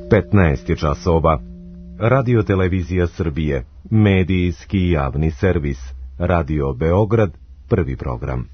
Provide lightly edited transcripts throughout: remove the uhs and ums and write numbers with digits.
15 je časova. Radio Televizija Srbije, medijski javni servis. Radio Beograd, prvi program.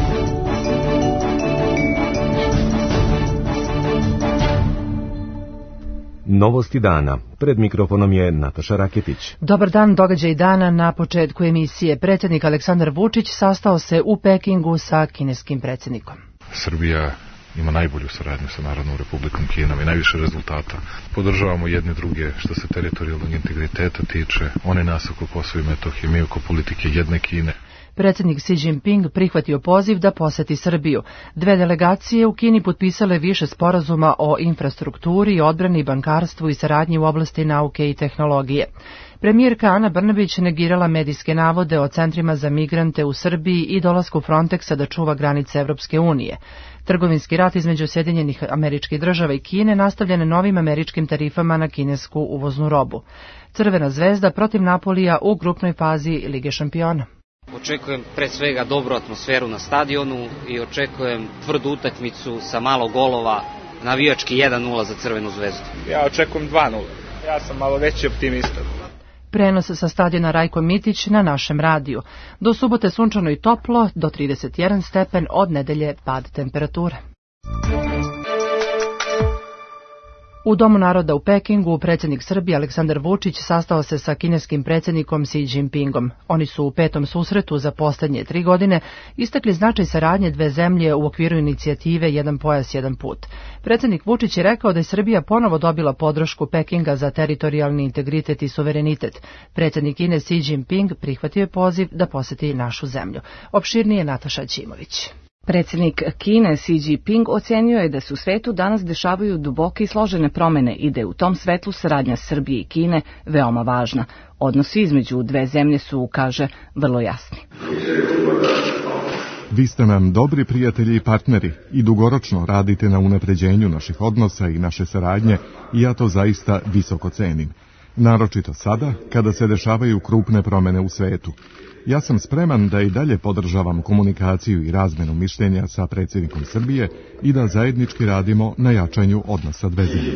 Novosti dana. Pred mikrofonom je Nataša Raketić. Dobar dan, događaj dana. Na početku emisije predsjednik Aleksandar Vučić sastao se u Pekingu sa kineskim predsjednikom. Srbija ima najbolju saradnju sa Narodnom Republikom Kinom i najviše rezultata. Podržavamo jedni druge što se teritorijalnog integriteta tiče, one nas oko Kosova i Metohije, mi oko politike jedne Kine. Predsjednik Xi Jinping prihvatio poziv da poseti Srbiju. Dve delegacije u Kini potpisale više sporazuma o infrastrukturi, odbrani, bankarstvu i saradnji u oblasti nauke i tehnologije. Premijerka Ana Brnabić negirala medijske navode o centrima za migrante u Srbiji i dolasku Frontexa da čuva granice Evropske unije. Trgovinski rat između Sjedinjenih Američkih Država i Kine nastavljen je novim američkim tarifama na kinesku uvoznu robu. Crvena zvezda protiv Napolija u grupnoj fazi Lige šampiona. Očekujem pre svega dobru atmosferu na stadionu i očekujem tvrdu utakmicu sa malo golova, navijački 1-0 za Crvenu zvezdu. Ja očekujem 2-0. Ja sam malo veći optimista. Prenos sa stadiona Rajko Mitić na našem radiju. Do subote sunčano i toplo, do 31 stepen, od nedelje pad temperature. U Domu naroda u Pekingu predsjednik Srbije Aleksandar Vučić sastao se sa kineskim predsjednikom Xi Jinpingom. Oni su u petom susretu za posljednje 3 godine istakli značaj saradnje dve zemlje u okviru inicijative Jedan pojas, jedan put. Predsjednik Vučić je rekao da je Srbija ponovo dobila podršku Pekinga za teritorijalni integritet i suverenitet. Predsjednik Kine Xi Jinping prihvatio je poziv da poseti našu zemlju. Opširnije Nataša Ćimović. Predsjednik Kine Xi Jinping ocenio je da se u svetu danas dešavaju duboke i složene promjene i da je u tom svetlu saradnja Srbije i Kine veoma važna. Odnosi između dve zemlje su, kaže, vrlo jasni. Vi ste nam dobri prijatelji i partneri i dugoročno radite na unapređenju naših odnosa i naše saradnje i ja to zaista visoko cenim. Naročito sada, kada se dešavaju krupne promjene u svetu. Ja sam spreman da i dalje podržavam komunikaciju i razmenu mišljenja sa predsjednikom Srbije i da zajednički radimo na jačanju odnosa dve zemlje.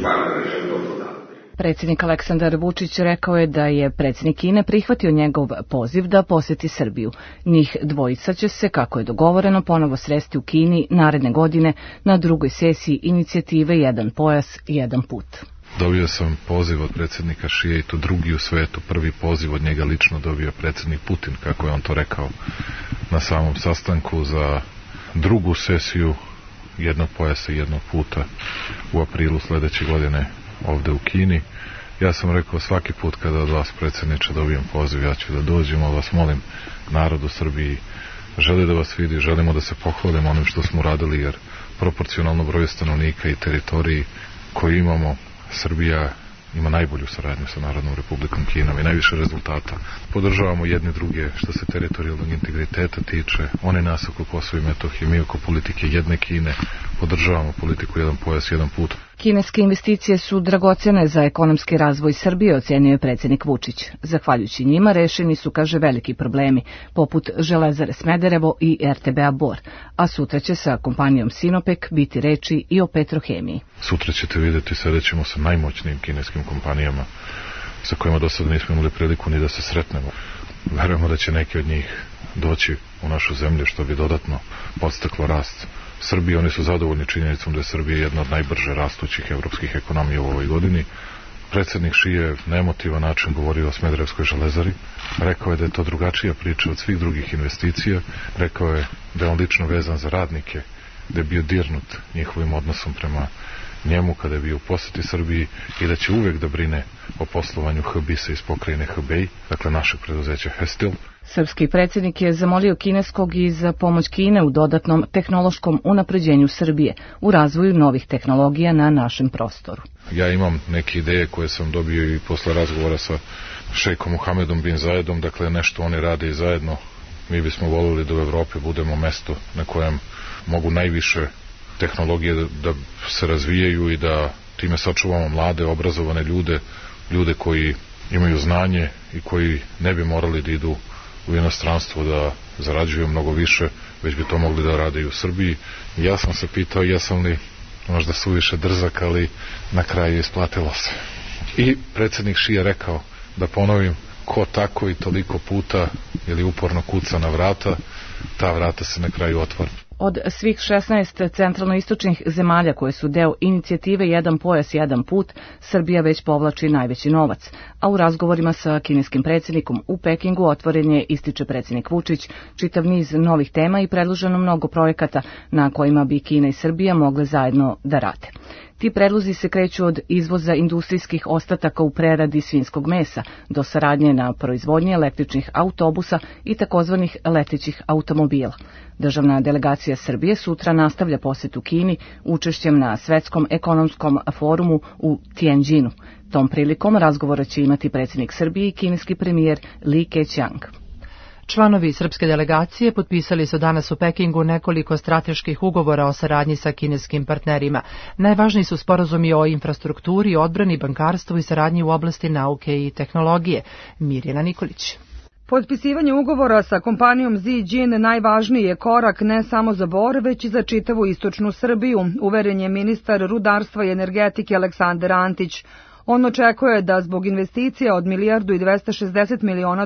Predsjednik Aleksandar Vučić rekao je da je predsjednik Kine prihvatio njegov poziv da posjeti Srbiju. Njih dvojica će se, kako je dogovoreno, ponovo sresti u Kini naredne godine na drugoj sesiji inicijative Jedan pojas, jedan put. Dobio sam poziv od predsjednika Šije i to drugi u svetu. Prvi poziv od njega lično dobio predsjednik Putin, kako je on to rekao na samom sastanku, za drugu sesiju Jednog pojasa i jednog puta u aprilu sljedeće godine ovdje u Kini. Ja sam rekao svaki put kada od vas, predsjedniče, dobijem poziv, ja ću da dođem, ali vas molim, narod u Srbiji želi da vas vidi, želimo da se pohvalimo onim što smo radili, jer proporcionalno broju stanovnika i teritoriji koju imamo, Srbija ima najbolju saradnju sa Narodnom Republikom Kinom i najviše rezultata. Podržavamo jedni druge što se teritorijalnog integriteta tiče, one nas oko Kosova i Metohije, mi oko politike jedne Kine. Podržavamo politiku Jedan pojas, jedan put. Kineske investicije su dragocjene za ekonomski razvoj Srbije, ocenio je predsjednik Vučić. Zahvaljujući njima rešeni su, kaže, veliki problemi, poput Železare Smederevo i RTB-a Bor, a sutra će sa kompanijom Sinopek biti reči i o petrohemiji. Sutra ćete vidjeti, sedećemo sa najmoćnijim kineskim kompanijama sa kojima do sada nismo imali priliku ni da se sretnemo. Verujemo da će neki od njih doći u našu zemlju, što bi dodatno podstaklo rast Srbije. Oni su zadovoljni činjenicom da je Srbija jedna od najbrže rastućih evropskih ekonomija u ovoj godini. Predsjednik Šije na emotivan način govorio o Smederevskoj železari. Rekao je da je to drugačija priča od svih drugih investicija. Rekao je da je on lično vezan za radnike, da je bio dirnut njihovim odnosom prema njemu kada je bio u posjeti Srbiji i da će uvek da brine o poslovanju HBIS-a iz pokrajine Hebej, dakle našeg preduzeća Hestil. Srpski predsjednik je zamolio kineskog i za pomoć Kine u dodatnom tehnološkom unapređenju Srbije, u razvoju novih tehnologija na našem prostoru. Ja imam neke ideje koje sam dobio i posle razgovora sa šejkom Mohamedom bin Zayedom, dakle nešto oni rade i zajedno. Mi bismo volili da u Evropi budemo mesto na kojem mogu najviše tehnologije da se razvijaju i da time sačuvamo mlade, obrazovane ljude koji imaju znanje i koji ne bi morali da idu u inostranstvo da zarađuju mnogo više, već bi to mogli da rade i u Srbiji. Ja sam se pitao jesam li možda suviše drzak, ali na kraju isplatilo se. I predsjednik Šije je rekao, da ponovim, ko tako i toliko puta ili uporno kuca na vrata, ta vrata se na kraju otvore. Od svih 16 centralnoistočnih zemalja koje su deo inicijative Jedan pojas, jedan put, Srbija već povlači najveći novac, a u razgovorima sa kineskim predsjednikom u Pekingu otvoren je, ističe predsjednik Vučić, čitav niz novih tema i predloženo mnogo projekata na kojima bi Kina i Srbija mogle zajedno da rade. Ti predlozi se kreću od izvoza industrijskih ostataka u preradi svinjskog mesa do saradnje na proizvodnji električnih autobusa i takozvanih letećih automobila. Državna delegacija Srbije sutra nastavlja posjetu Kini učešćem na Svetskom ekonomskom forumu u Tianjinu. Tom prilikom razgovora će imati predsjednik Srbije i kineski premijer Li Keqiang. Članovi srpske delegacije potpisali su danas u Pekingu nekoliko strateških ugovora o saradnji sa kineskim partnerima. Najvažniji su sporazumi o infrastrukturi, odbrani, bankarstvu i saradnji u oblasti nauke i tehnologije. Mirjana Nikolić. Potpisivanje ugovora sa kompanijom Zijin najvažniji je korak ne samo za Bor, već i za čitavu istočnu Srbiju, uveren je ministar rudarstva i energetike Aleksandar Antić. On očekuje da zbog investicija od $1.260 miliona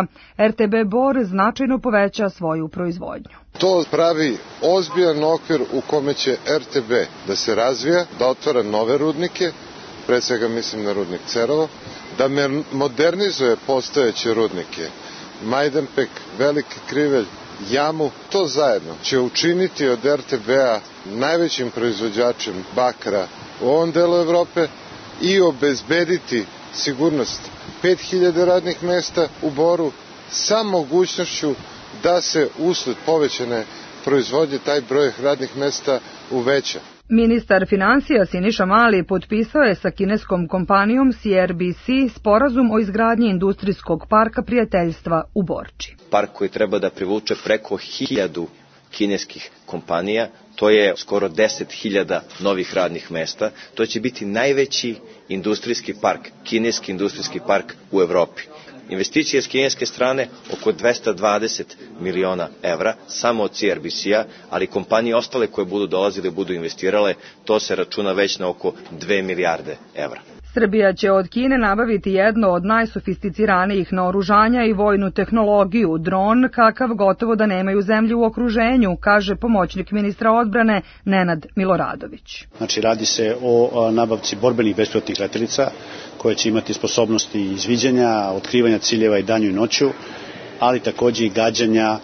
RTB Bor značajno poveća svoju proizvodnju. To pravi ozbiljan okvir u kome će RTB da se razvija, da otvara nove rudnike, pre svega mislim na rudnik Cerovo, da modernizuje postojeće rudnike, Majdanpek, Veliki Krivelj, Jamu. To zajedno će učiniti od RTB-a najvećim proizvođačem bakra u ovom delu Evrope i obezbediti sigurnost 5000 radnih mesta u Boru sa mogućnošću da se usled povećane proizvodnje taj broj radnih mesta uveća. Ministar finansija Siniša Mali potpisao je sa kineskom kompanijom CRBC sporazum o izgradnji industrijskog parka prijateljstva u Borči. Park koji treba da privuče preko 1000 kineskih kompanija, to je skoro 10.000 novih radnih mesta. To će biti najveći industrijski park, kineski industrijski park u Evropi. Investicije s kineske strane oko 220 miliona evra, samo od CRBC-a, ali kompanije ostale koje budu dolazile, budu investirale, to se računa već na oko 2 milijarde evra. Srbija će od Kine nabaviti jedno od najsofisticiranijih naoružanja i vojnu tehnologiju, dron kakav gotovo da nemaju zemlje u okruženju, kaže pomoćnik ministra odbrane Nenad Miloradović. Znači radi se o nabavci borbenih bespilotnih letelica koje će imati sposobnosti izviđanja, otkrivanja ciljeva i danju i noću, ali takođe i gađanja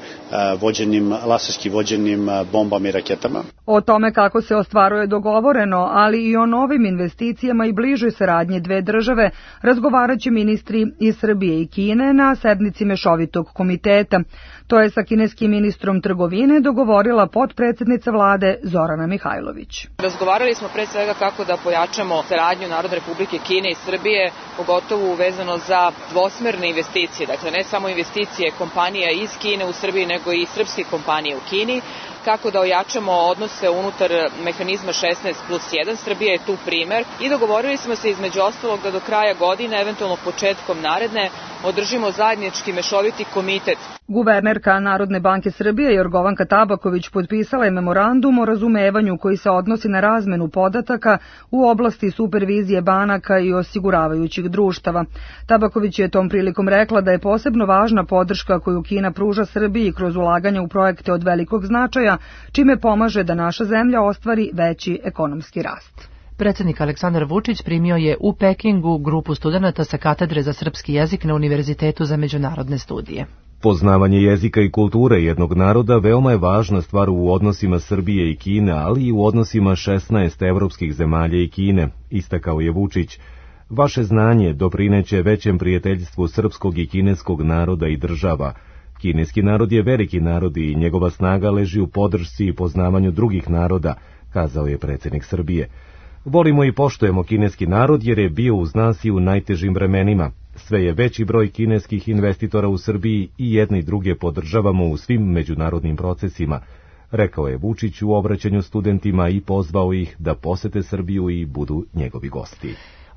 laserski vođenim bombama i raketama. O tome kako se ostvaruje dogovoreno, ali i o novim investicijama i bližoj saradnji dve države razgovarat će ministri iz Srbije i Kine na sednici Mešovitog komiteta. To je sa kineskim ministrom trgovine dogovorila potpredsednica vlade Zorana Mihajlović. Razgovarali smo pre svega kako da pojačamo saradnju Narodne Republike Kine i Srbije, pogotovo vezano za dvosmerne investicije, dakle ne samo investicije kompanija iz Kine u Srbiji, nego i srpskih kompanija u Kini, kako da ojačamo odnose unutar mehanizma 16+1, Srbija je tu primer, i dogovorili smo se između ostalog da do kraja godine, eventualno početkom naredne, održimo zajednički mešoviti komitet. Guvernerka Narodne banke Srbije Jorgovanka Tabaković potpisala je memorandum o razumevanju koji se odnosi na razmenu podataka u oblasti supervizije banaka i osiguravajućih društava. Tabaković je tom prilikom rekla da je posebno važna podrška koju Kina pruža Srbiji kroz ulaganje u projekte od velikog značaja, čime pomaže da naša zemlja ostvari veći ekonomski rast. Predsjednik Aleksandar Vučić primio je u Pekingu grupu studenata sa katedre za srpski jezik na Univerzitetu za međunarodne studije. Poznavanje jezika i kulture jednog naroda veoma je važna stvar u odnosima Srbije i Kine, ali i u odnosima 16 evropskih zemalja i Kine, istakao je Vučić. Vaše znanje doprineće većem prijateljstvu srpskog i kineskog naroda i država. Kineski narod je veliki narod i njegova snaga leži u podršci i poznavanju drugih naroda, kazao je predsjednik Srbije. Volimo i poštujemo kineski narod jer je bio uz nas i u najtežim vremenima. Sve je veći broj kineskih investitora u Srbiji i jedne i druge podržavamo u svim međunarodnim procesima, rekao je Vučić u obraćanju studentima i pozvao ih da posete Srbiju i budu njegovi gosti.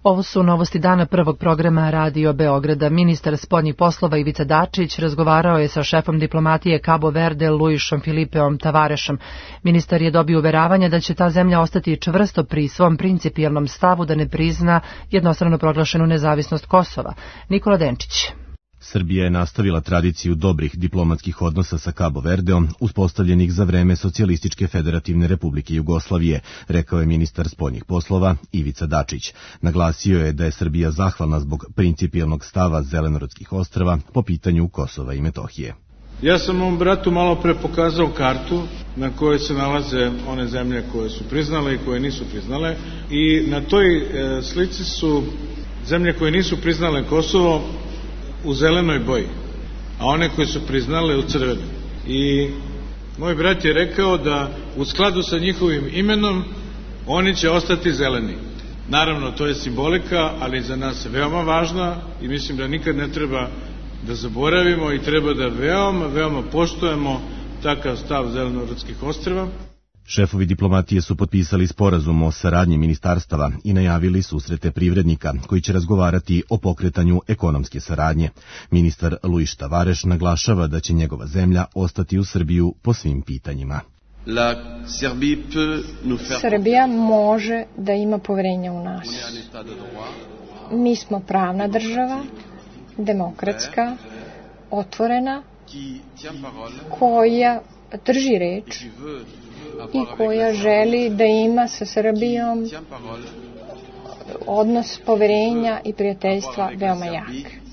Ovo su novosti dana prvog programa Radio Beograda. Ministar spoljnih poslova Ivica Dačić razgovarao je sa šefom diplomatije Cabo Verde Luisom Filipeom Tavarešom. Ministar je dobio uveravanje da će ta zemlja ostati čvrsto pri svom principijelnom stavu da ne prizna jednostrano proglašenu nezavisnost Kosova. Nikola Denčić. Srbija je nastavila tradiciju dobrih diplomatskih odnosa sa Cabo Verdeom, uspostavljenih za vreme Socijalističke federativne republike Jugoslavije, rekao je ministar spoljnih poslova Ivica Dačić. Naglasio je da je Srbija zahvalna zbog principijelnog stava Zelenorodskih ostrva po pitanju Kosova i Metohije. Ja sam mom bratu malo pre pokazao kartu na kojoj se nalaze one zemlje koje su priznale i koje nisu priznale, i na toj slici su zemlje koje nisu priznale Kosovo u zelenoj boji, a one koje su priznale u crvenoj. I moj brat je rekao da u skladu sa njihovim imenom oni će ostati zeleni. Naravno, to je simbolika, ali za nas je veoma važna i mislim da nikad ne treba da zaboravimo i treba da veoma poštujemo takav stav Zelenorodskih ostrva. Šefovi diplomatije su potpisali sporazum o saradnji ministarstava i najavili susrete privrednika koji će razgovarati o pokretanju ekonomske saradnje. Ministar Luis Tavareš naglašava da će njegova zemlja ostati u Srbiju po svim pitanjima. Srbija može da ima poverenja u nas. Mi smo pravna država, demokratska, otvorena, koja drži reč i koja želi da ima sa Srbijom odnos poverenja i prijateljstva veoma jak.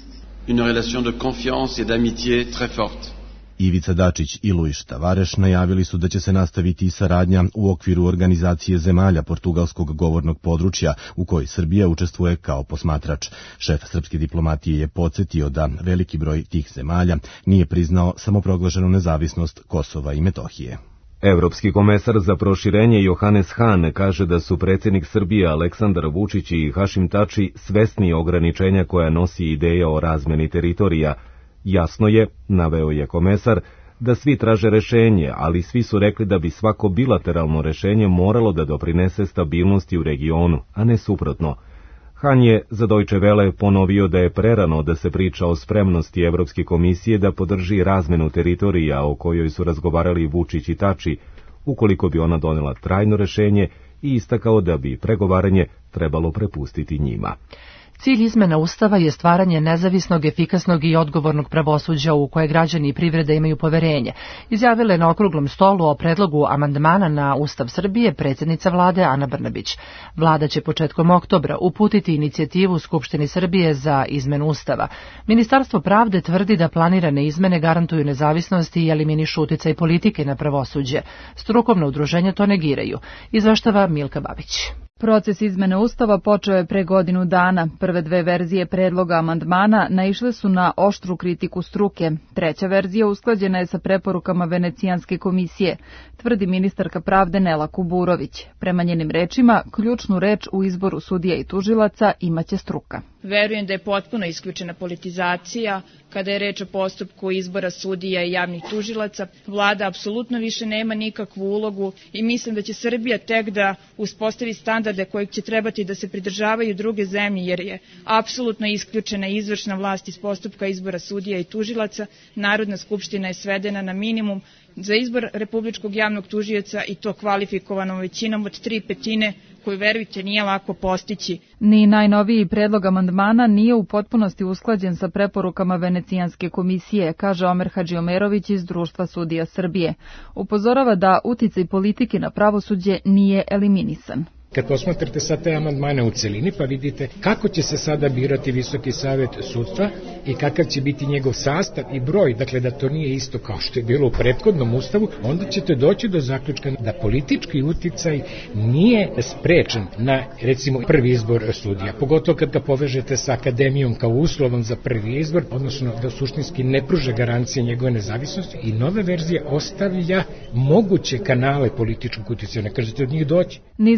Une relation de confiance et d'amitié très forte. Ivica Dačić i Luis Tavareš najavili su da će se nastaviti i saradnja u okviru organizacije zemalja portugalskog govornog područja u kojoj Srbija učestvuje kao posmatrač. Šef srpske diplomatije je podsjetio da veliki broj tih zemalja nije priznao samoproglašenu nezavisnost Kosova i Metohije. Evropski komesar za proširenje Johannes Hahn kaže da su predsjednik Srbije Aleksandar Vučić i Hašim Tači svesni ograničenja koja nosi ideja o razmeni teritorija. Jasno je, naveo je komesar, da svi traže rešenje, ali svi su rekli da bi svako bilateralno rešenje moralo da doprinese stabilnosti u regionu, a ne suprotno. Han je za Deutsche Welle ponovio da je prerano da se priča o spremnosti Evropske komisije da podrži razmenu teritorija o kojoj su razgovarali Vučić i Tači, ukoliko bi ona donela trajno rešenje, i istakao da bi pregovaranje trebalo prepustiti njima. Cilj izmena Ustava je stvaranje nezavisnog, efikasnog i odgovornog pravosuđa u koje građani i privreda imaju poverenje, izjavila je na okruglom stolu o predlogu amandmana na Ustav Srbije predsjednica vlade Ana Brnabić. Vlada će početkom oktobra uputiti inicijativu Skupštini Srbije za izmenu Ustava. Ministarstvo pravde tvrdi da planirane izmene garantuju nezavisnost i eliminišu uticaj politike na pravosuđe. Strukovna udruženja to negiraju, izveštava Milka Babić. Proces izmene Ustava počeo je pre godinu dana. Prve dve verzije predloga amandmana naišle su na oštru kritiku struke. Treća verzija usklađena je sa preporukama Venecijanske komisije, tvrdi ministarka pravde Nela Kuburović. Prema njenim rečima, ključnu reč u izboru sudija i tužilaca imaće struka. Verujem da je potpuno isključena politizacija. Kada je reč o postupku izbora sudija i javnih tužilaca, vlada apsolutno više nema nikakvu ulogu i mislim da će Srbija tek da uspostavi standarde kojeg će trebati da se pridržavaju druge zemlje, jer je apsolutno isključena izvršna vlast iz postupka izbora sudija i tužilaca. Narodna skupština je svedena na minimum za izbor republičkog javnog tužioca i to kvalifikovanom većinom od 3/5, koju, verujte, nije lako postići. Ni najnoviji predlog amandmana nije u potpunosti usklađen sa preporukama Venecijanske komisije, kaže Omer Hadžiomerović iz Društva sudija Srbije. Upozorava da uticaj politike na pravosuđe nije eliminisan. Kad posmatrate sad te amandmane u celini, pa vidite kako će se sada birati Visoki savet sudstva i kakav će biti njegov sastav i broj, dakle da to nije isto kao što je bilo u prethodnom ustavu, onda ćete doći do zaključka da politički uticaj nije sprečen na, recimo, prvi izbor sudija. Pogotovo kad ga povežete sa akademijom kao uslovom za prvi izbor, odnosno da suštinski ne pruže garancije njegove nezavisnosti, i nove verzije ostavlja moguće kanale političkog uticaja, ne kažete od njih doći. Ni za tužioca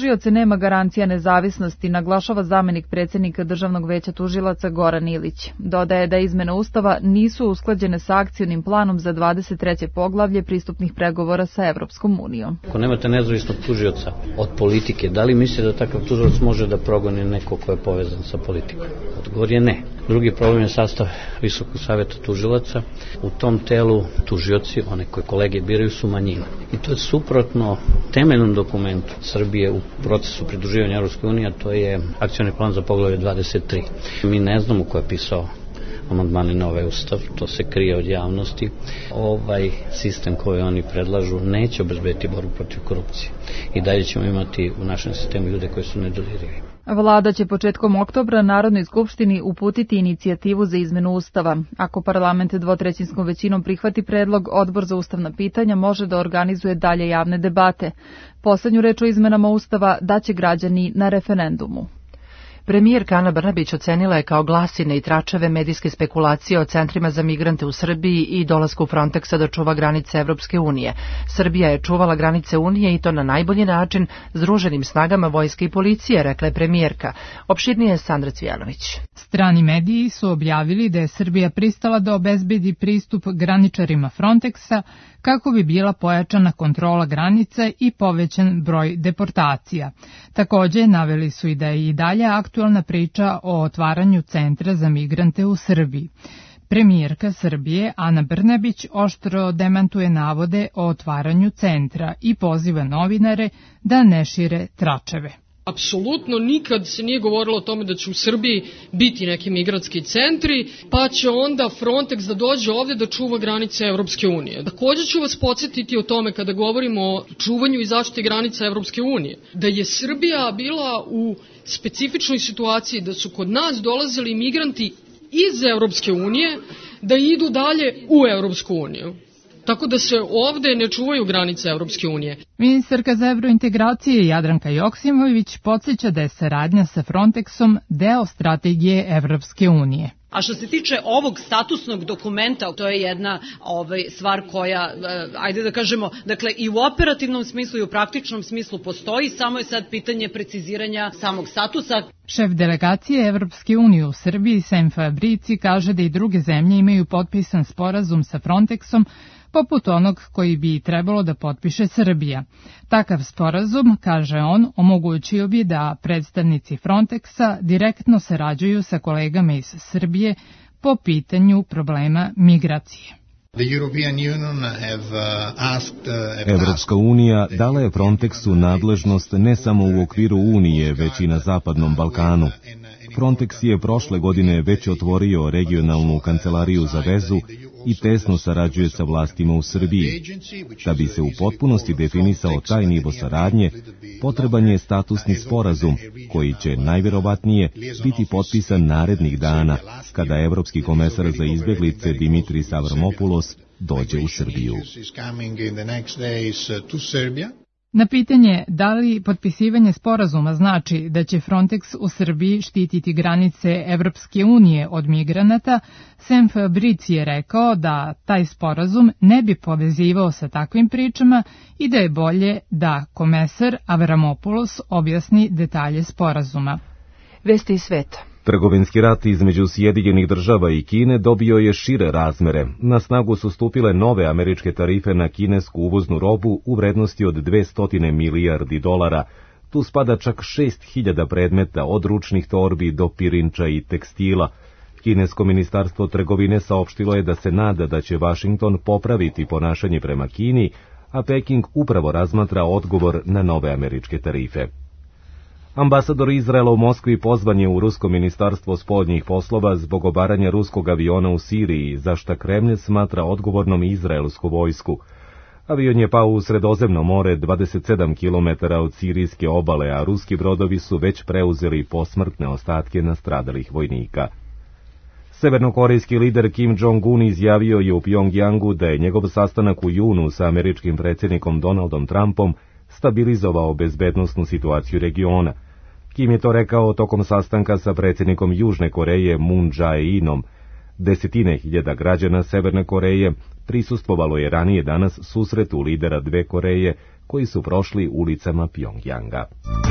tužioce nema garancija nezavisnosti, naglašava zamenik predsjednika Državnog veća tužilaca Goran Ilić. Dodaje da izmene Ustava nisu usklađene sa akcionim planom za 23. poglavlje pristupnih pregovora sa Evropskom unijom. Ako nemate nezavisnog tužioca od politike, da li mislite da takav tužilac može da progoni neko ko je povezan sa politikom? Odgovor je ne. Drugi problem je sastav Visokog saveta tužilaca. U tom telu tužioci, one koje kolege biraju, su manjina. I to je suprotno temeljnom dokumentu Srbije u procesu pridruživanja Evropskoj uniji, a to je akcioni plan za poglavlje 23. Mi ne znamo ko je pisao amandmane na ovaj ustav, to se krije od javnosti. Ovaj sistem koji oni predlažu neće obezbediti borbu protiv korupcije. I dalje ćemo imati u našem sistemu ljude koji su nedodirljivi. Vlada će početkom oktobra Narodnoj skupštini uputiti inicijativu za izmenu Ustava. Ako parlament dvotrećinskom većinom prihvati predlog, Odbor za ustavna pitanja može da organizuje dalje javne debate. Poslednju reč o izmenama Ustava daće građani na referendumu. Premijerka Ana Brnabić ocenila je kao glasine i tračeve medijske spekulacije o centrima za migrante u Srbiji i dolasku Frontexa da čuva granice Evropske unije. Srbija je čuvala granice Unije i to na najbolji način združenim snagama vojske i policije, rekla je premijerka. Opširnije je Sandra Cvijanović. Strani mediji su objavili da je Srbija pristala da obezbedi pristup graničarima Frontexa kako bi bila pojačana kontrola granica i povećan broj deportacija. Takođe, naveli su i da je i dalje aktualna priča o otvaranju centra za migrante u Srbiji. Premijerka Srbije Ana Brnabić oštro demantuje navode o otvaranju centra i poziva novinare da ne šire tračeve. Apsolutno nikad se nije govorilo o tome da će u Srbiji biti neki migrantski centri, pa će onda Frontex da dođe ovde da čuva granice Evropske unije. Takođe ću vas podsjetiti o tome kada govorimo o čuvanju i zaštiti granica Evropske unije, da je Srbija bila u specifičnoj situaciji da su kod nas dolazili migranti iz Evropske unije da idu dalje u Evropsku uniju. Tako da se ovde ne čuvaju granice Evropske unije. Ministarka za evrointegracije Jadranka Joksimović podsjeća da je saradnja sa Frontexom deo strategije Evropske unije. A što se tiče ovog statusnog dokumenta, to je jedna stvar koja, ajde da kažemo, dakle i u operativnom smislu i u praktičnom smislu postoji, samo je sad pitanje preciziranja samog statusa. Šef delegacije Evropske unije u Srbiji, Sem Fabrici, kaže da i druge zemlje imaju potpisan sporazum sa Frontexom, poput onog koji bi trebalo da potpiše Srbija. Takav sporazum, kaže on, omogućio bi da predstavnici Frontexa direktno sarađuju sa kolegama iz Srbije po pitanju problema migracije. Evropska unija dala je Frontexu nadležnost ne samo u okviru Unije, već i na Zapadnom Balkanu. Frontex je prošle godine već otvorio regionalnu kancelariju za vezu i tesno sarađuje sa vlastima u Srbiji. Da bi se u potpunosti definisao taj nivo saradnje, potreban je statusni sporazum, koji će najverovatnije biti potpisan narednih dana, kada evropski komesar za izbjeglice Dimitris Avramopoulos dođe u Srbiju. Na pitanje da li potpisivanje sporazuma znači da će Frontex u Srbiji štititi granice Evropske unije od migranata, Sem Fabrici je rekao da taj sporazum ne bi povezivao sa takvim pričama i da je bolje da komesar Avramopoulos objasni detalje sporazuma. Vesti iz sveta. Trgovinski rat između Sjedinjenih država i Kine dobio je šire razmere. Na snagu su stupile nove američke tarife na kinesku uvoznu robu u vrednosti od 200 milijardi dolara. Tu spada čak 6.000 predmeta od ručnih torbi do pirinča i tekstila. Kinesko ministarstvo trgovine saopštilo je da se nada da će Vašington popraviti ponašanje prema Kini, a Peking upravo razmatra odgovor na nove američke tarife. Ambasador Izraela u Moskvi pozvan je u Rusko ministarstvo spoljnih poslova zbog obaranja ruskog aviona u Siriji, za šta Kremlj smatra odgovornom izraelsku vojsku. Avion je pao u Sredozemno more 27 km od sirijske obale, a ruski brodovi su već preuzeli posmrtne ostatke nastradalih vojnika. Severnokorejski lider Kim Jong-un izjavio je u Pjongjangu da je njegov sastanak u junu sa američkim predsjednikom Donaldom Trumpom stabilizovao bezbednosnu situaciju regiona. Kim je to rekao tokom sastanka sa predsjednikom Južne Koreje Moon Jae-inom. Desetine hiljada građana Severne Koreje prisustvovalo je ranije danas susretu lidera dve Koreje koji su prošli ulicama Pjongjanga.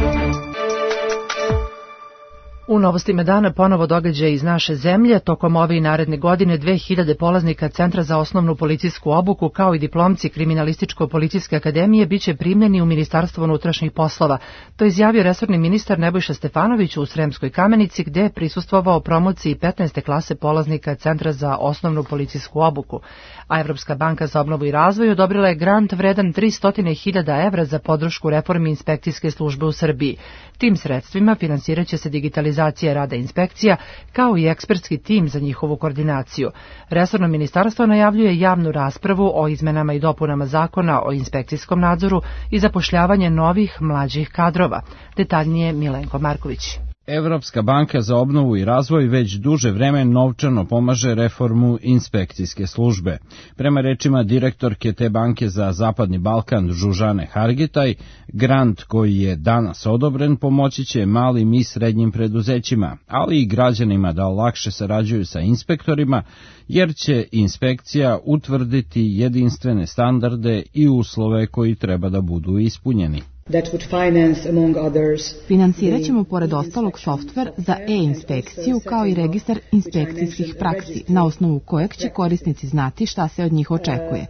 U novostima dana ponovo događaj iz naše zemlje. Tokom ove i naredne godine 2000 polaznika Centra za osnovnu policijsku obuku kao i diplomci Kriminalističko-policijske akademije biće primljeni u Ministarstvo unutrašnjih poslova. To je izjavio resorni ministar Nebojša Stefanović u Sremskoj Kamenici, gde je prisustvovao promociji 15. klase polaznika Centra za osnovnu policijsku obuku. A Evropska banka za obnovu i razvoj odobrila je grant vredan 300.000 evra za podršku reformi inspekcijske službe u Srbiji. Tim sredstvima finansiraće se digitalizacija rada inspekcija, kao i ekspertski tim za njihovu koordinaciju. Resorno ministarstvo najavljuje javnu raspravu o izmenama i dopunama zakona o inspekcijskom nadzoru i zapošljavanje novih mlađih kadrova. Detaljnije Milenko Marković. Evropska banka za obnovu i razvoj već duže vreme novčano pomaže reformu inspekcijske službe. Prema rečima direktorke te banke za Zapadni Balkan Žužane Hargitaj, grant koji je danas odobren pomoći će malim i srednjim preduzećima, ali i građanima da lakše sarađuju sa inspektorima, jer će inspekcija utvrditi jedinstvene standarde i uslove koji treba da budu ispunjeni. Financirat ćemo pored ostalog softver za e-inspekciju kao i registar inspekcijskih praksi, na osnovu kojeg će korisnici znati šta se od njih očekuje.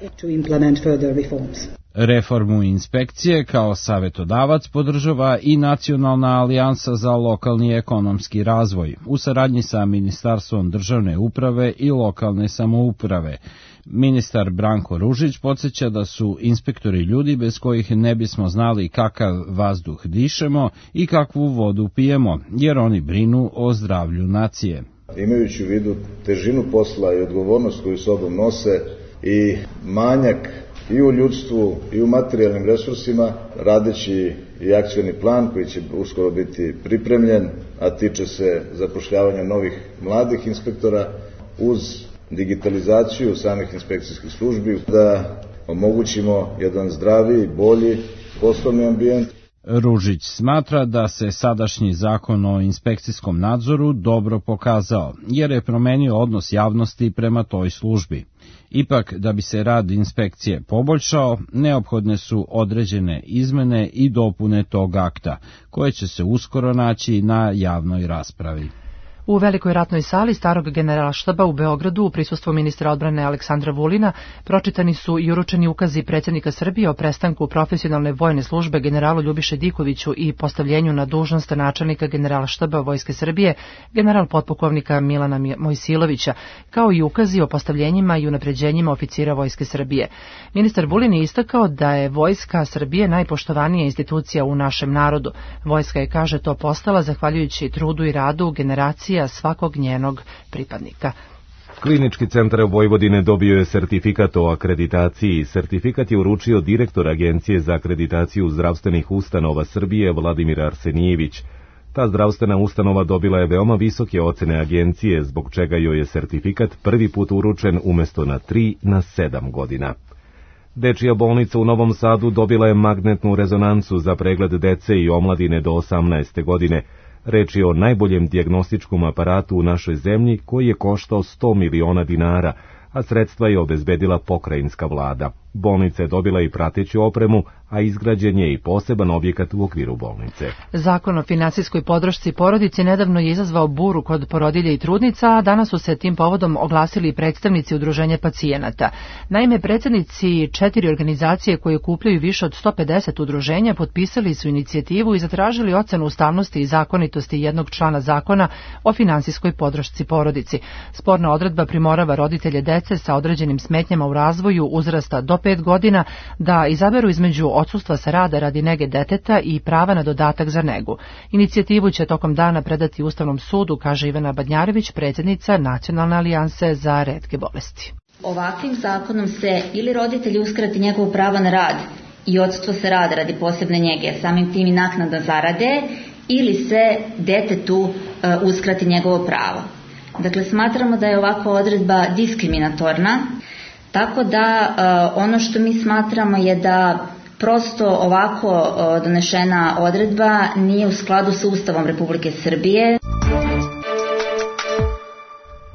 Reformu inspekcije kao savetodavac podržava i Nacionalna alijansa za lokalni ekonomski razvoj u saradnji sa Ministarstvom državne uprave i lokalne samouprave. Ministar Branko Ružić podsjeća da su inspektori ljudi bez kojih ne bismo znali kakav vazduh dišemo i kakvu vodu pijemo, jer oni brinu o zdravlju nacije. Imajući u vidu težinu posla i odgovornost koju sobom nose i manjak i u ljudstvu i u materijalnim resursima, radeći i akcioni plan koji će uskoro biti pripremljen, a tiče se zapošljavanja novih mladih inspektora uz digitalizaciju samih inspekcijskih službi, da omogućimo jedan zdraviji, bolji poslovni ambijent. Ružić smatra da se sadašnji zakon o inspekcijskom nadzoru dobro pokazao, jer je promenio odnos javnosti prema toj službi. Ipak, da bi se rad inspekcije poboljšao, neophodne su određene izmene i dopune tog akta, koje će se uskoro naći na javnoj raspravi. U Velikoj ratnoj sali Starog generalštaba u Beogradu u prisustvu ministra odbrane Aleksandra Vulina pročitani su i uručeni ukazi predsjednika Srbije o prestanku profesionalne vojne službe generalu Ljubiše Dikoviću i postavljenju na dužnost načelnika generalštaba Vojske Srbije general potpukovnika Milana Mojsilovića, kao i ukazi o postavljenjima i unapređenjima oficira Vojske Srbije. Ministar Vulin je istakao da je Vojska Srbije najpoštovanija institucija u našem narodu. Vojska je, kaže, to postala zahvaljujući trudu i radu generacija svakog njenog pripadnika. Klinički centar Vojvodine dobio je sertifikat o akreditaciji. Sertifikat je uručio direktor Agencije za akreditaciju zdravstvenih ustanova Srbije Vladimir Arsenijević. Ta zdravstvena ustanova dobila je veoma visoke ocene agencije, zbog čega joj je sertifikat prvi put uručen umesto na 3 na 7 godina. Dečija bolnica u Novom Sadu dobila je magnetnu rezonancu za pregled dece i omladine do 18. godine. Reč je o najboljem dijagnostičkom aparatu u našoj zemlji koji je koštao 100 miliona dinara, a sredstva je obezbedila pokrajinska vlada. Bolnica je dobila i prateću opremu, a izgrađen je i poseban objekat u okviru bolnice. Zakon o finansijskoj podršci porodici nedavno je izazvao buru kod porodilja i trudnica, a danas su se tim povodom oglasili predstavnici Udruženja pacijenata. Naime, predsjednici 4 organizacije koje okupljaju više od 150 udruženja potpisali su inicijativu i zatražili ocenu ustavnosti i zakonitosti jednog člana zakona o finansijskoj podršci porodici. Sporna odredba primorava roditelje dece sa određenim smetnjama u razvoju uzrasta do 5 godina da izaberu između odsustva sa rada radi nege deteta i prava na dodatak za negu. Inicijativu će tokom dana predati Ustavnom sudu, kaže Ivana Badnjarević, predsjednica Nacionalne alijanse za retke bolesti. Ovakvim zakonom se ili roditelji uskrati njegovo pravo na rad i odsustvo sa rada radi posebne njege, samim tim i naknada zarade, ili se detetu uskrati njegovo pravo. Dakle, smatramo da je ovakva odredba diskriminatorna, tako da ono što mi smatramo je da prosto ovako donešena odredba nije u skladu sa Ustavom Republike Srbije.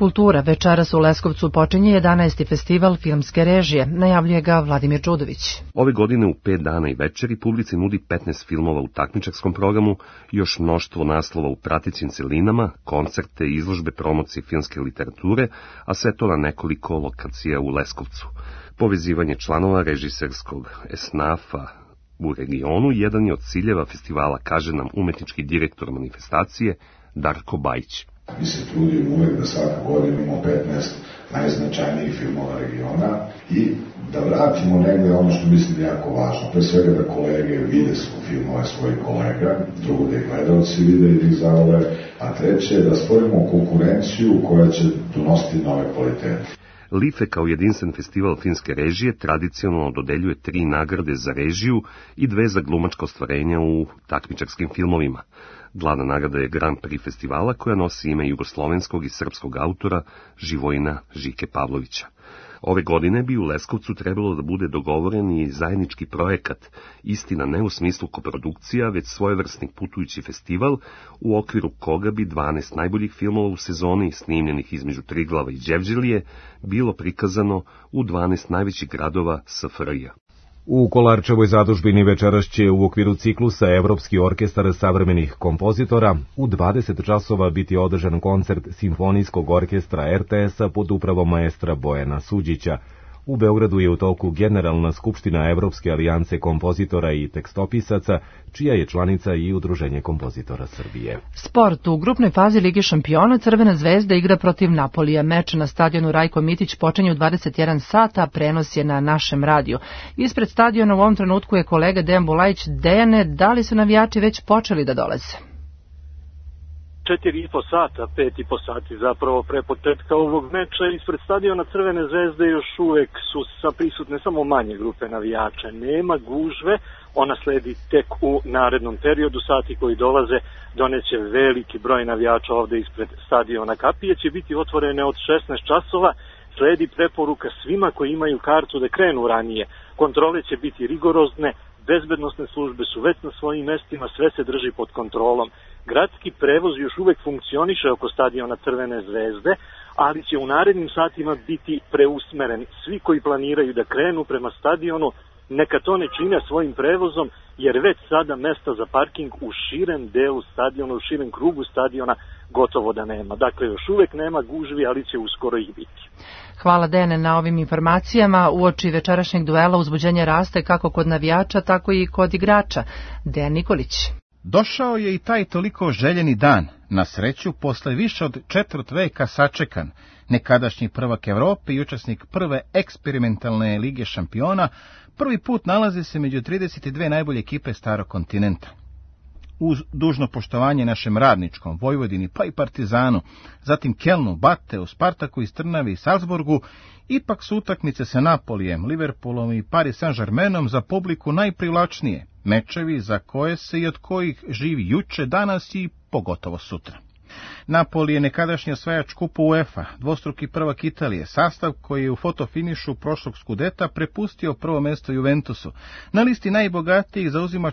kultura. Večeras u Leskovcu počinje 11. festival filmske režije. Najavljuje ga Vladimir Đudović. Ove godine u 5 dana i večeri publici nudi 15 filmova u takmičarskom programu, još mnoštvo naslova u pratećim celinama, koncerte i izložbe promocije filmske literature, a sve to na nekoliko lokacija u Leskovcu. Povezivanje članova režiserskog esnafa u regionu jedan je od ciljeva festivala, kaže nam umetnički direktor manifestacije Darko Bajić. Mi se trudimo uvek da svake godine imamo 15 najznačajnijih filmova regiona i da vratimo negde ono što mislim je jako važno. Pre svega da kolege vide filmove svojih kolega, drugo da ih gledalci vide i da ih zavole, a treće da stvorimo konkurenciju koja će donositi nove kvalitete. LIFE kao jedinstven festival filmske režije tradicionalno dodeljuje 3 nagrade za režiju i 2 za glumačka ostvarenja u takmičarskim filmovima. Glavna nagrada je Grand Prix festivala koja nosi ime jugoslovenskog i srpskog autora Živojina Žike Pavlovića. Ove godine bi u Leskovcu trebalo da bude dogovoren i zajednički projekat, istina ne u smislu koprodukcija, već svojevrsni putujući festival, u okviru koga bi 12 najboljih filmova u sezoni, snimljenih između Triglava i Đevđelije, bilo prikazano u 12 najvećih gradova SFRJ. U Kolarčevoj zadužbini večeras će u okviru ciklusa Evropski orkestar savremenih kompozitora u 20 časova biti održan koncert Simfonijskog orkestra RTS-a pod upravom maestra Bojana Suđića. U Beogradu je u toku Generalna skupština Evropske alijance kompozitora i tekstopisaca, čija je članica i Udruženje kompozitora Srbije. Sport. U grupnoj fazi Lige šampiona Crvena zvezda igra protiv Napolija. Meč na stadionu Rajko Mitić počinje u 21 sata, prenos je na našem radiju. Ispred stadiona u ovom trenutku je kolega Dejan Bulajić. Dejane, da li su navijači već počeli da dolaze? 4,5 sata, 5,5 sati zapravo pre početka ovog meča ispred stadiona Crvene zvezde još uvek su prisutne samo manje grupe navijača. Nema gužve, ona sledi tek u narednom periodu, sati koji dolaze doneće veliki broj navijača ovde ispred stadiona. Kapije će biti otvorene od 16 časova, sledi preporuka svima koji imaju kartu da krenu ranije. Kontrole će biti rigorozne, bezbednosne službe su već na svojim mestima, sve se drži pod kontrolom. Gradski prevoz još uvek funkcioniše oko stadiona Crvene zvezde, ali će u narednim satima biti preusmeren. Svi koji planiraju da krenu prema stadionu, neka to ne čine svojim prevozom, jer već sada mesta za parking u širem delu stadiona, u širem krugu stadiona gotovo da nema. Dakle, još uvek nema gužvi, ali će uskoro ih biti. Hvala Dene na ovim informacijama. Uoči večerašnjeg duela uzbuđenje raste kako kod navijača, tako i kod igrača. Dejan Nikolić. Došao je i taj toliko željeni dan, na sreću posle više od 4 veka sačekan. Nekadašnji prvak Evrope i učesnik prve eksperimentalne Lige šampiona prvi put nalazi se među 32 najbolje ekipe starog kontinenta. Uz dužno poštovanje našem Radničkom, Vojvodini pa i Partizanu, zatim Kelnu, Bateu, Spartaku iz Trnavi i Salzburgu, ipak su utakmice sa Napolijem, Liverpoolom i Paris Saint-Germainom za publiku najprivlačnije, mečevi za koje se i od kojih živi juče, danas i pogotovo sutra. Napoli je nekadašnji osvajač kupa UEFA, dvostruki prvak Italije, sastav koji je u fotofinišu prošlog skudeta prepustio prvo mesto Juventusu. Na listi najbogatijih zauzima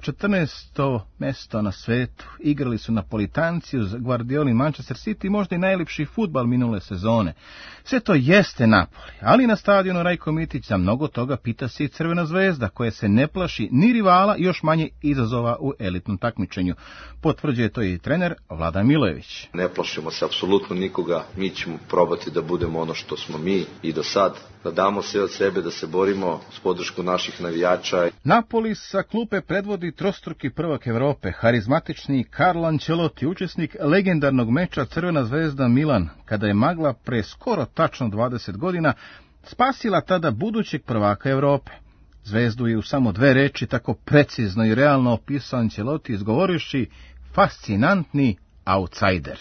14. mesto na svetu. Igrali su Napolitanci uz Guardioli Manchester City, možda i najljepši fudbal minule sezone. Sve to jeste Napoli, ali na stadionu Rajko Mitić za mnogo toga pita se i Crvena zvezda, koja se ne plaši ni rivala, još manje izazova u elitnom takmičenju. Potvrđuje to i trener Vladan Milojević. Ne plašimo se apsolutno nikoga, mi ćemo probati da budemo ono što smo mi i do sad, da damo sve od sebe, da se borimo s podrškom naših navijača. Napoli sa klupe predvodi trostruki prvak Evrope, harizmatični Carlo Ancelotti, učesnik legendarnog meča Crvena zvezda Milan, kada je magla pre skoro tačno 20 godina spasila tada budućeg prvaka Evrope. Zvezdu je u samo 2 reči tako precizno i realno opisao Ancelotti, izgovorivši fascinantni outsider.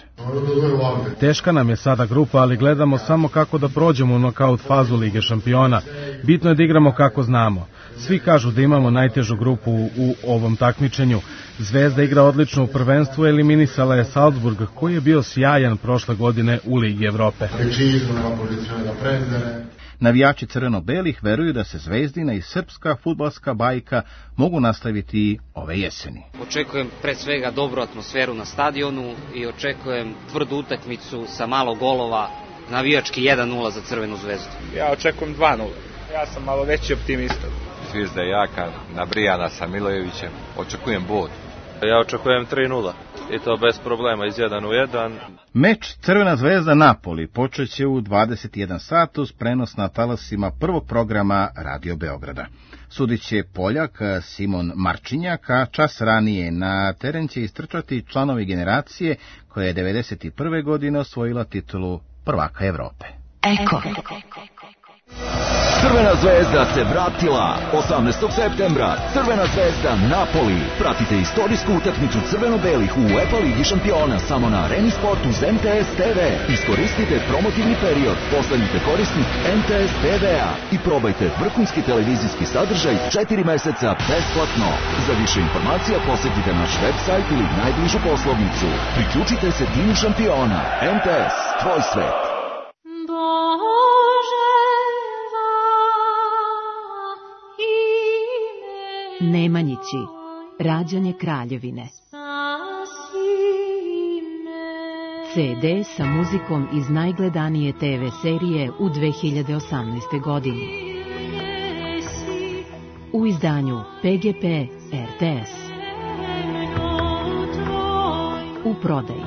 Teška nam je sada grupa, ali gledamo samo kako da prođemo u nokaut fazu Lige šampiona. Bitno je da igramo kako znamo. Svi kažu da imamo najtežu grupu u ovom takmičenju. Zvezda igra odlično u prvenstvu, eliminisala je Salzburg, koji je bio sjajan prošle godine u Ligi Evrope. Navijači crveno-belih veruju da se Zvezdina i srpska fudbalska bajka mogu nastaviti ove jeseni. Očekujem pre svega dobru atmosferu na stadionu i očekujem tvrdu utakmicu sa malo golova Navijački 1-0 za Crvenu zvezdu. Ja očekujem 2-0. Ja sam malo veći optimista. Zvijezda je jaka, nabrijana sa Milojevićem. Očekujem bod. Ja očekujem 3-0. I to bez problema, iz 1-1. Meč Crvena zvezda Napoli počeće u 21 sat uz prenos na talasima prvog programa Radio Beograda. Sudit će Poljak Simon Marčinjak, a čas ranije na teren će istrčati članovi generacije koja je 1991. godine osvojila titulu prvaka Evrope. Eko. Crvena zvezda se vratila 18. septembra. Crvena zvezda Napoli. Pratite istorijsku utakmicu crveno-belih u UEFA Ligi šampiona samo na Areni Sport uz MTS TV. Iskoristite promotivni period, postanite korisnik MTS TV-a i probajte vrhunski televizijski sadržaj 4 meseca besplatno. Za više informacija posjetite naš website ili najbližu poslovnicu. Priključite se timu šampiona. MTS, tvoj svet. Nemanjići, rađanje kraljevine. CD sa muzikom iz najgledanije TV serije u 2018. godini. U izdanju PGP RTS. U prodaji.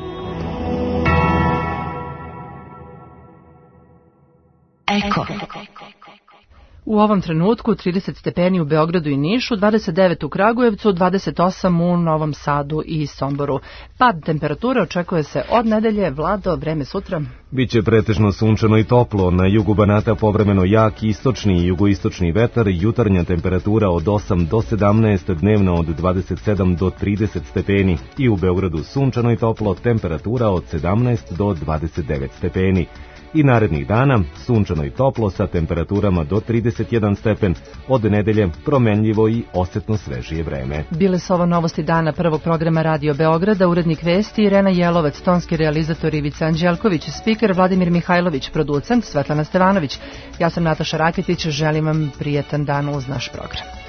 Eko. U ovom trenutku 30 stepeni u Beogradu i Nišu, 29 u Kragujevcu, 28 u Novom Sadu i Somboru. Pad temperature očekuje se od nedelje. Vlado, vreme sutra? Biće pretežno sunčano i toplo, na jugu Banata povremeno jak istočni i jugoistočni vetar, jutarnja temperatura od 8 do 17, dnevna od 27 do 30 stepeni i u Beogradu sunčano i toplo, temperatura od 17 do 29 stepeni. I narednih dana sunčano i toplo sa temperaturama do 31 stepen, od nedelje promenljivo i osetno svežije vreme. Bile su ovo novosti dana prvog programa Radio Beograda, urednik vesti Irena Jelovac, tonski realizator Ivica Anđelković, spiker Vladimir Mihajlović, producent Svetlana Stevanović. Ja sam Nataša Raketić, želim vam prijetan dan uz naš program.